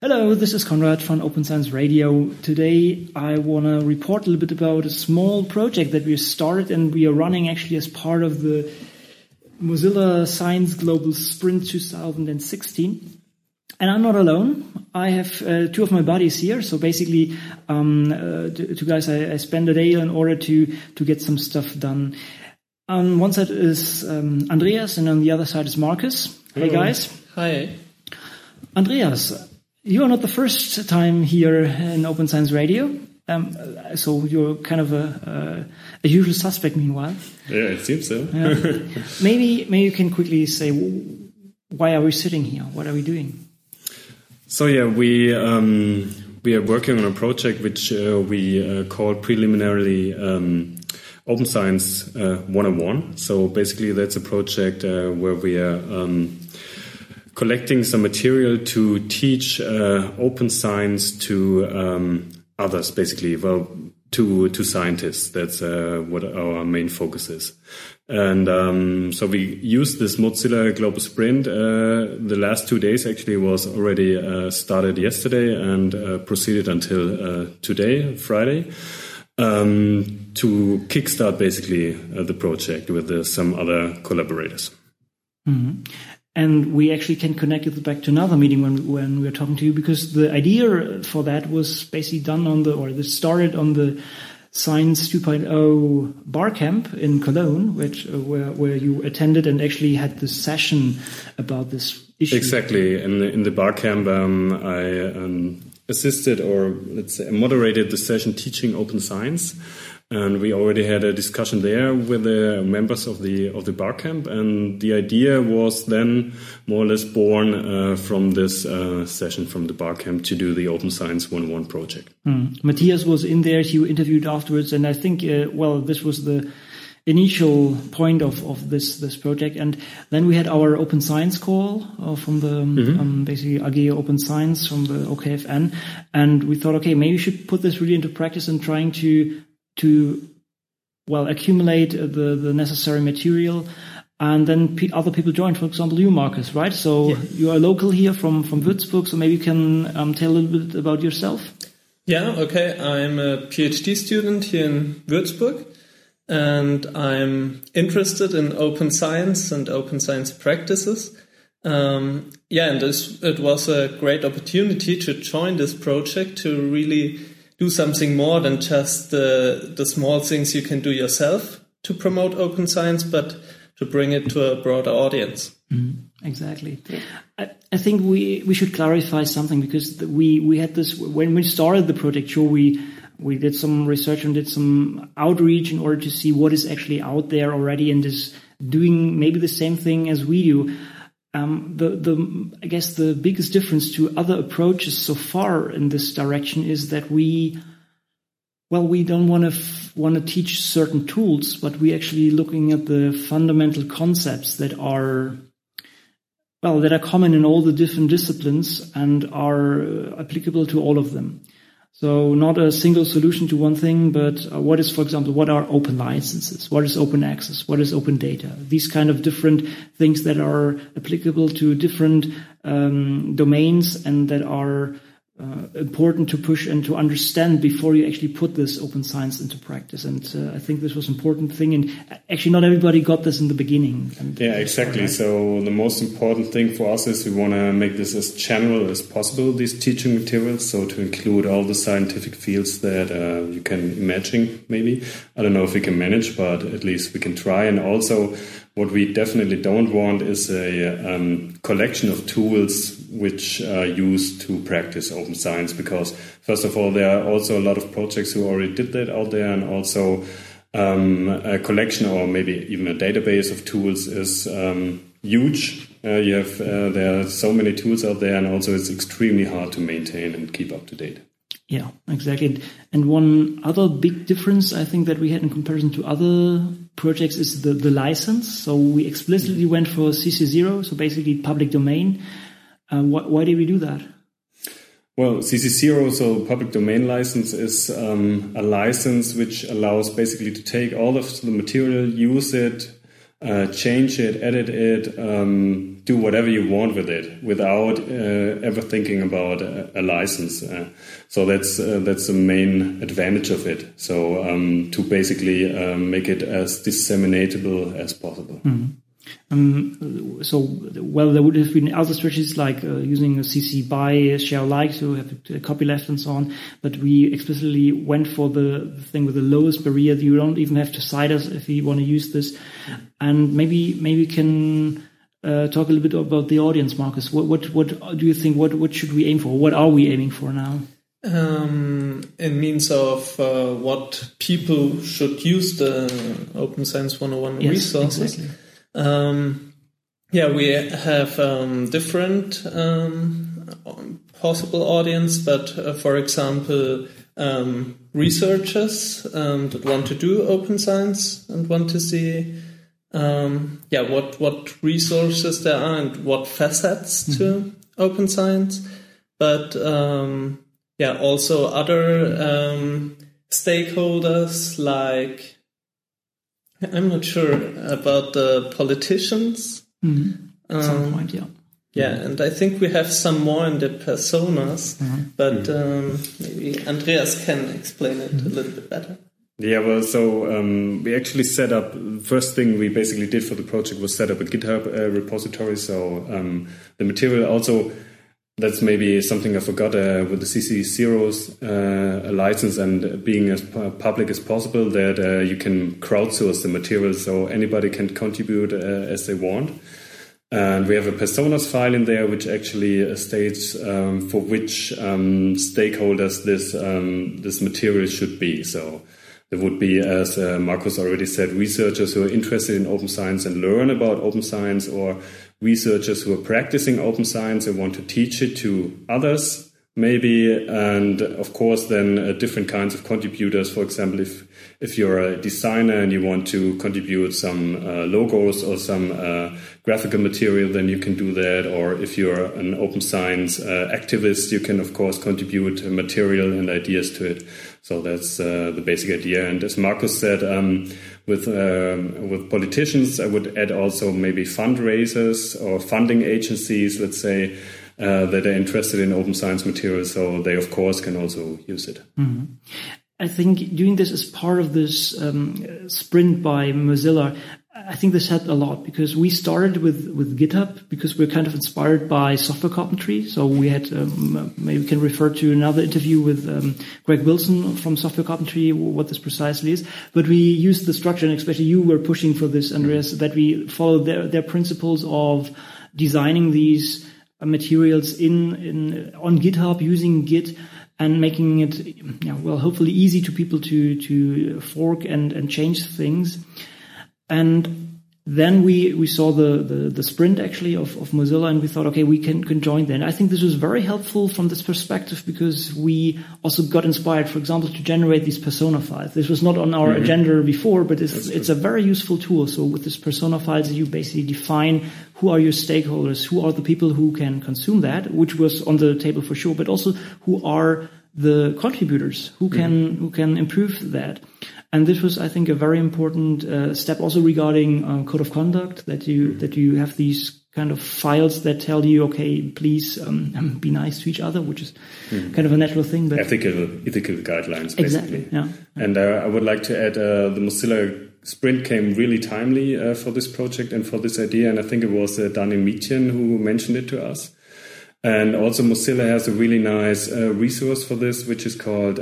Hello, this is Konrad from Open Science Radio. Today I want to report a little bit about a small project that we started and we are running actually as part of the Mozilla Science Global Sprint 2016. And I'm not alone. I have two of my buddies here. So basically, two guys I spend a day in order to get some stuff done. On one side is Andreas and on the other side is Marcus. Hello. Hey guys. Hi. Andreas, you are not the first time here in Open Science Radio. So you're kind of a usual suspect meanwhile. Yeah, it seems so. Maybe you can quickly say, why are we sitting here? What are we doing? So yeah, we are working on a project which we call preliminarily Open Science 101. So basically that's a project where we are collecting some material to teach open science to others, basically, to scientists. That's what our main focus is. And so we used this Mozilla Global Sprint. The last 2 days actually was already started yesterday and proceeded until today, Friday, to kickstart basically the project with some other collaborators. Mm-hmm. And we actually can connect it back to another meeting when we were talking to you, because the idea for that was basically this started on the Science 2.0 Barcamp in Cologne, where you attended and actually had this session about this issue. Exactly. In the Barcamp, I assisted, or let's say moderated the session teaching open science. And we already had a discussion there with the members of the Barcamp, and the idea was then more or less born from this session from the Barcamp to do the Open Science 101 project. Matthias was in there, he interviewed afterwards, and I think, this was the initial point of this project. And then we had our Open Science call from the basically AG Open Science from the OKFN, and we thought, okay, maybe we should put this really into practice and trying to accumulate the necessary material, and then other people joined. For example, you, Marcus, right? So yeah. You are local here from Würzburg, so maybe you can tell a little bit about yourself. Yeah, okay. I'm a PhD student here in Würzburg, and I'm interested in open science and open science practices. And it was a great opportunity to join this project to really do something more than just the small things you can do yourself to promote open science, but to bring it to a broader audience. Exactly. I think we should clarify something, because we had this when we started the project. Sure, we did some research and did some outreach in order to see what is actually out there already and is doing maybe the same thing as we do. I guess the biggest difference to other approaches so far in this direction is that we don't want to teach certain tools, but we actually looking at the fundamental concepts that are common in all the different disciplines and are applicable to all of them. So not a single solution to one thing, but what are open licenses? What is open access? What is open data? These kind of different things that are applicable to different domains and that are important to push and to understand before you actually put this open science into practice. And I think this was an important thing. And actually not everybody got this in the beginning. Yeah, exactly. So the most important thing for us is we want to make this as general as possible, these teaching materials. So to include all the scientific fields that you can imagine, maybe. I don't know if we can manage, but at least we can try. And also what we definitely don't want is a collection of tools which are used to practice open science, because first of all, there are also a lot of projects who already did that out there, and also a collection or maybe even a database of tools is huge. There are so many tools out there, and also it's extremely hard to maintain and keep up to date. Yeah, exactly. And one other big difference I think that we had in comparison to other projects is the license. So we explicitly went for CC0, so basically public domain. Why did we do that? Well, CC0, so public domain license, is a license which allows basically to take all of the material, use it change it, edit it, do whatever you want with it without ever thinking about a license. So that's the main advantage of it. So to basically make it as disseminatable as possible. There would have been other strategies like using a CC BY, share alike, so have a copy left and so on. But we explicitly went for the thing with the lowest barrier. You don't even have to cite us if you want to use this. And maybe we can talk a little bit about the audience, Markus. What do you think? What should we aim for? What are we aiming for now? In means of what people should use the Open Science 101 resources. Exactly. We have different possible audience, but for example, researchers that want to do open science and want to see what resources there are and what facets to open science, but also other stakeholders like, I'm not sure about the politicians. At some point, yeah. Yeah, and I think we have some more in the personas, but maybe Andreas can explain it a little bit better. Yeah, well, so we actually set up, first thing we basically did for the project was set up a GitHub repository. So the material also, that's maybe something I forgot with the CC0's license and being as public as possible, that you can crowdsource the material so anybody can contribute as they want. And we have a personas file in there which actually states for which stakeholders this material should be. So there would be, as Markus already said, researchers who are interested in open science and learn about open science, or researchers who are practicing open science and want to teach it to others, maybe. And of course, then different kinds of contributors. For example, if you're a designer and you want to contribute some logos or some graphical material, then you can do that. Or if you're an open science activist, you can, of course, contribute material and ideas to it. So that's the basic idea. And as Markus said, with politicians, I would add also maybe fundraisers or funding agencies, let's say, that are interested in open science material. So they, of course, can also use it. Mm-hmm. I think doing this as part of this sprint by Mozilla, I think this helped a lot, because we started with GitHub because we're kind of inspired by software carpentry. So we had, maybe we can refer to another interview with Greg Wilson from Software Carpentry, what this precisely is. But we used the structure, and especially you were pushing for this, Andreas, that we follow their principles of designing these materials on GitHub using Git, and making it, hopefully easy to people to fork and change things. And then we saw the sprint actually of Mozilla, and we thought, okay, we can join there. And I think this was very helpful from this perspective, because we also got inspired, for example, to generate these persona files. This was not on our agenda before, but it's a very useful tool. So with this persona files, you basically define who are your stakeholders, who are the people who can consume that, which was on the table for sure, but also who are the contributors who can improve that. And this was, I think, a very important step also regarding code of conduct, that you have these kind of files that tell you, okay, please be nice to each other, which is kind of a natural thing. But ethical guidelines, basically. Exactly, yeah. And I would like to add the Mozilla Sprint came really timely for this project and for this idea. And I think it was Daniel Mietjen who mentioned it to us. And also Mozilla has a really nice resource for this, which is called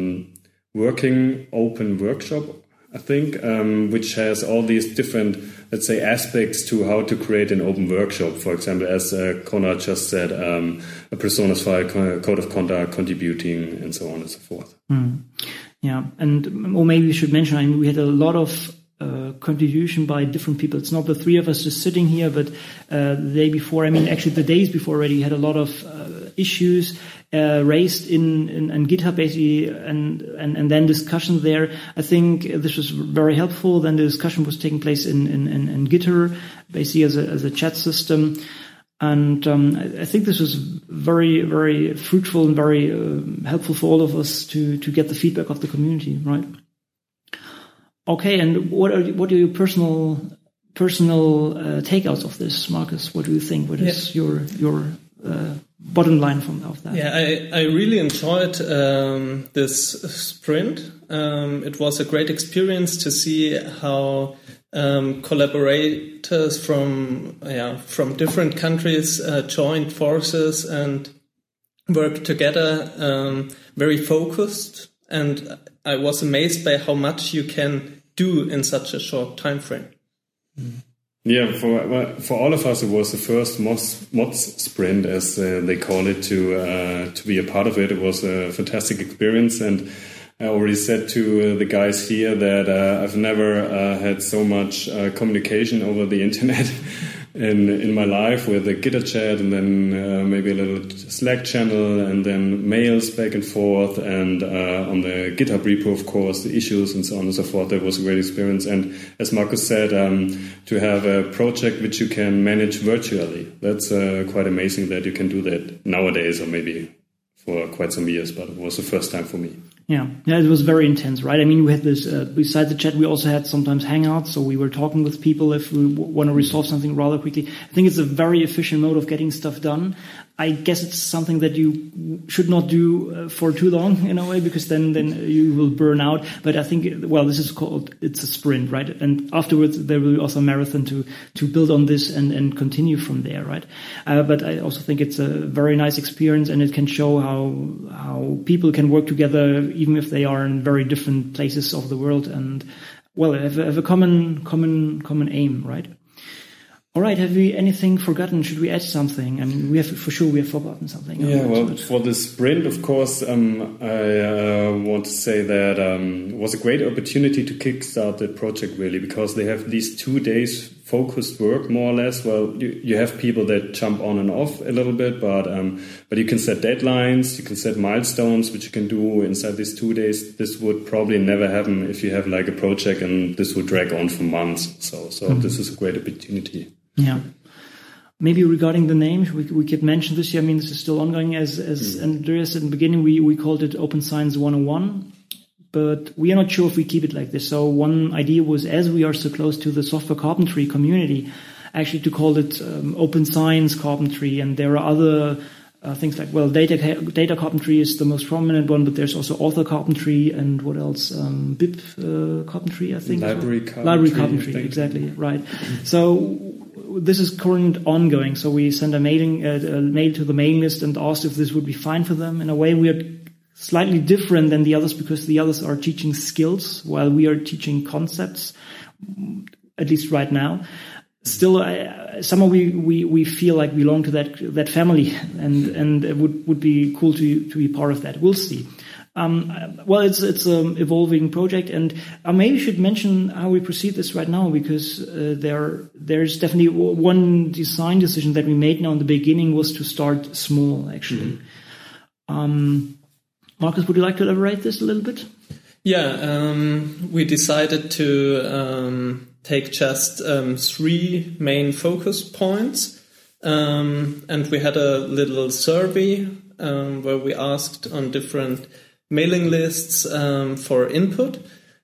Working Open Workshop, I think, which has all these different, let's say, aspects to how to create an open workshop. For example, as Konrad just said, a personas file, code of conduct, contributing, and so on and so forth. Yeah, or maybe we should mention, we had a lot of contribution by different people. It's not the three of us just sitting here, but the day before, actually the days before already, had a lot of issues raised in GitHub basically, and then discussion there. I think this was very helpful. Then the discussion was taking place in Gitter, basically as a chat system. And I think this was very, very fruitful and very helpful for all of us to get the feedback of the community, right? Okay, and what are your personal personal takeouts of this, Marcus? What do you think? What is your bottom line of that? Yeah, I really enjoyed this sprint. It was a great experience to see how collaborators from different countries joined forces and worked together, very focused. And I was amazed by how much you can do in such a short time frame. Yeah, for all of us, it was the first MODS sprint, as they call it, to be a part of it. It was a fantastic experience, and I already said to the guys here that I've never had so much communication over the internet in my life, with a Gitter chat and then maybe a little Slack channel and then mails back and forth, and on the GitHub repo, of course, the issues and so on and so forth. That was a great experience. And as Marcus said, to have a project which you can manage virtually, that's quite amazing that you can do that nowadays, or maybe for quite some years, but it was the first time for me. Yeah, it was very intense, right? I mean, we had this, besides the chat, we also had sometimes hangouts, so we were talking with people if we want to resolve something rather quickly. I think it's a very efficient mode of getting stuff done. I guess it's something that you should not do for too long in a way, because then you will burn out. But I think, well, this is called, it's a sprint, right? And afterwards there will be also a marathon to build on this and continue from there, right? But I also think it's a very nice experience, and it can show how people can work together even if they are in very different places of the world, and well, have a common aim, right? All right, have we anything forgotten? Should we add something? I mean, we have forgotten something. Yeah, well, for the sprint, of course, I want to say that it was a great opportunity to kickstart the project, really, because they have these 2 days focused work, more or less. Well, you have people that jump on and off a little bit, but you can set deadlines, you can set milestones, which you can do inside these 2 days. This would probably never happen if you have like a project, and this would drag on for months. So This is a great opportunity. Yeah. Maybe regarding the name, we could mention this here. I mean, this is still ongoing. As Andreas said in the beginning, we called it Open Science 101, but we are not sure if we keep it like this. So one idea was, as we are so close to the software carpentry community, actually to call it Open Science Carpentry. And there are other things like, well, data carpentry is the most prominent one, but there's also author carpentry, and what else? BIP carpentry, I think. Library carpentry. Library carpentry, exactly, right. So this is current ongoing. So we sent a mail to the mailing list and asked if this would be fine for them. In a way, we are slightly different than the others, because the others are teaching skills while we are teaching concepts, at least right now. Still, somehow we feel like we belong to that family, and it would be cool to be part of that. We'll see. Well, it's an evolving project, and maybe we should mention how we proceed this right now, because there's definitely one design decision that we made now in the beginning was to start small, actually. Marcus, would you like to elaborate this a little bit? Yeah, we decided to take just 3 main focus points, and we had a little survey where we asked on different mailing lists for input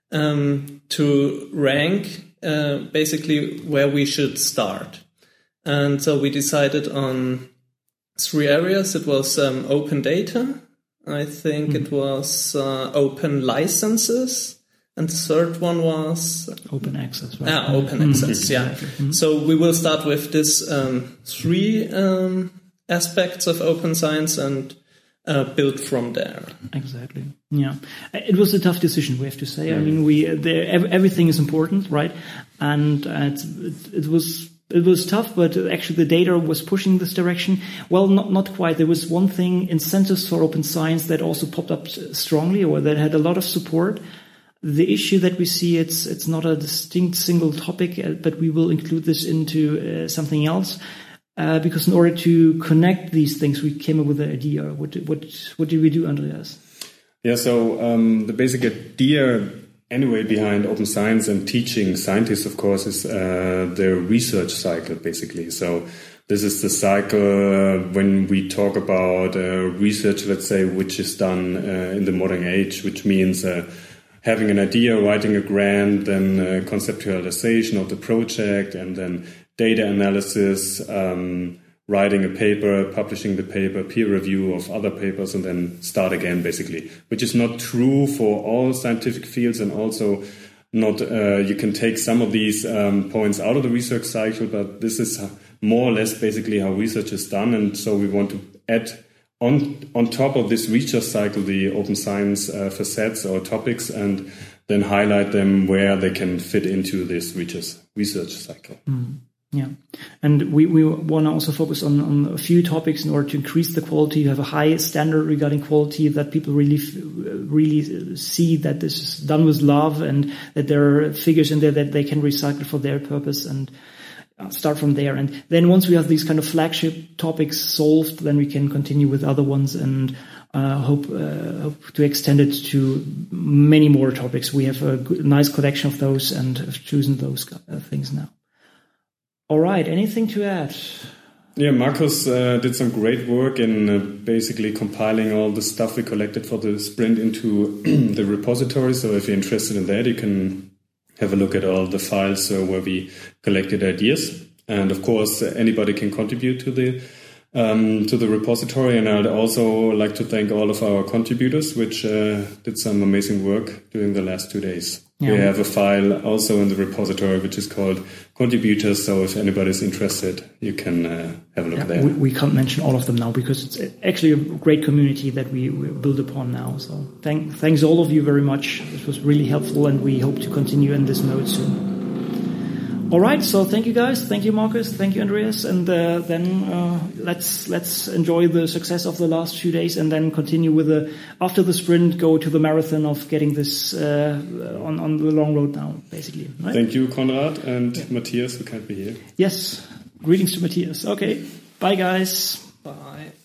to rank basically where we should start. And so we decided on 3 areas. It was open data, I think it was open licenses, and the third one was open access. Right? Open access, yeah. So we will start with this 3 aspects of open science and build from there. Exactly. Yeah, it was a tough decision, we have to say. I mean, everything is important, right? And it was tough, but actually the data was pushing this direction. Well, not quite. There was one thing, incentives for open science, that also popped up strongly, or that had a lot of support. The issue that we see, it's not a distinct single topic, but we will include this into something else. Because in order to connect these things, we came up with an idea. What did we do, Andreas? Yeah, so the basic idea anyway behind open science and teaching scientists, of course, is the research cycle, basically. So this is the cycle when we talk about research, let's say, which is done in the modern age, which means having an idea, writing a grant, then conceptualization of the project, and then data analysis, writing a paper, publishing the paper, peer review of other papers, and then start again, basically, which is not true for all scientific fields, and also not, you can take some of these points out of the research cycle, but this is more or less basically how research is done. And so we want to add on top of this research cycle, the open science facets or topics, and then highlight them where they can fit into this research cycle. Yeah, and we want to also focus on a few topics in order to increase the quality. You have a high standard regarding quality, that people really see that this is done with love, and that there are figures in there that they can recycle for their purpose, and start from there. And then once we have these kind of flagship topics solved, then we can continue with other ones, and hope to extend it to many more topics. We have a nice collection of those, and have chosen those things now. All right, anything to add? Yeah, Markus did some great work in basically compiling all the stuff we collected for the sprint into the repository. So if you're interested in that, you can have a look at all the files where we collected ideas. And of course, anybody can contribute to the repository. And I'd also like to thank all of our contributors, which did some amazing work during the last 2 days. Yeah. We have a file also in the repository which is called Contributors, so if anybody's interested, you can have a look there. We can't mention all of them now because it's actually a great community that we build upon now. So thanks all of you very much. It was really helpful, and we hope to continue in this mode soon. All right, so thank you guys. Thank you, Markus. Thank you, Andreas. And then let's enjoy the success of the last few days, and then continue with after the sprint, go to the marathon of getting this on the long road now, basically. Right? Thank you, Konrad and Matthias, who can't be here. Yes, greetings to Matthias. Okay, bye, guys. Bye.